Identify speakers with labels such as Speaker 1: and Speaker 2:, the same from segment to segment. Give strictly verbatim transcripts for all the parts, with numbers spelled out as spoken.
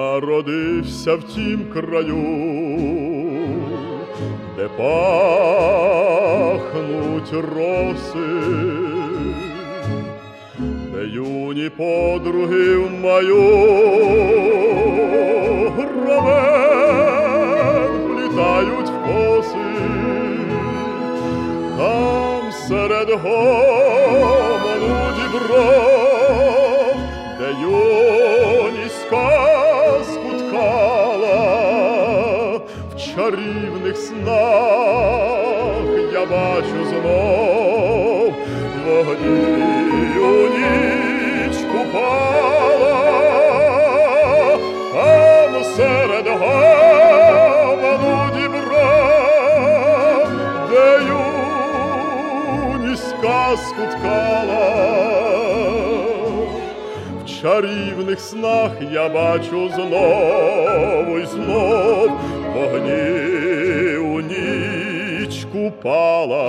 Speaker 1: народився в тім краю, де пахнуть роси, де юні подруги в маю ровен плітають в коси. Там серед гомону дібров, де юність казку ткала, в чарівних снах я бачу знов вогні у ніч купала. Там серед гомону дібров, де юність казку ткала, в чарівних снах я бачу знову й знов вогні у ніч купала.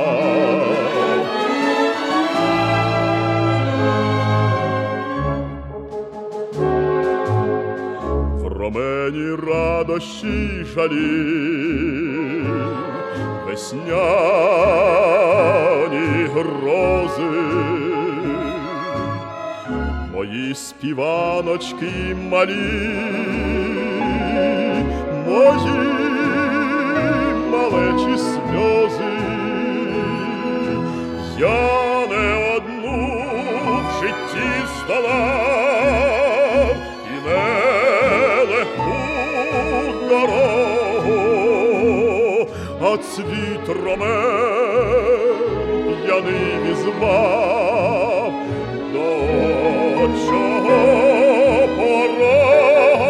Speaker 1: В ромені радощі й жалі, весняні грози, мої співаночки малі, мої малечі сльози. Я не одну в житті здолав і нелегку дорогу, а цвіт ромен п'яний візвав до чого порога.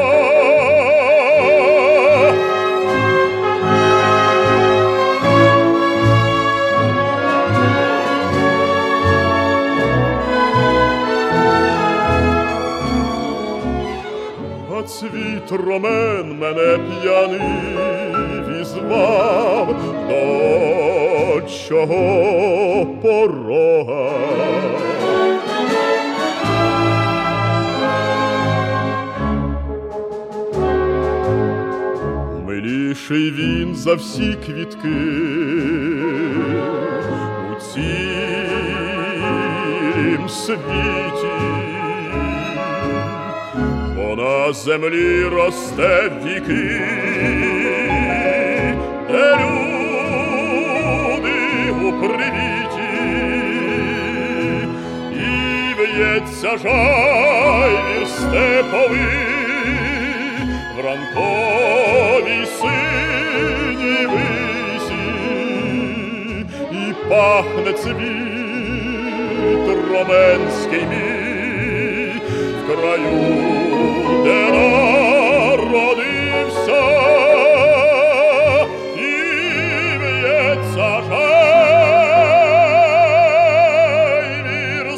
Speaker 1: А цвіт ромен мене п'яний візвав до чого порога. Миліший він за всі квітки у цім світі, бо на землі росте віки, де люди у привіті, і в'ється жайвір степовий в ранковій синій висі, і пахне цвіт роменський мій в краю, де народився, і в'ється жайвір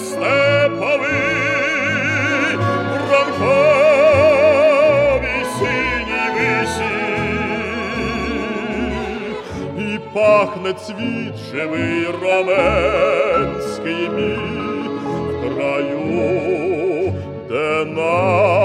Speaker 1: степовий в ранковій синій висі, і пахне цвіт живий роменський мій в краю, де народився.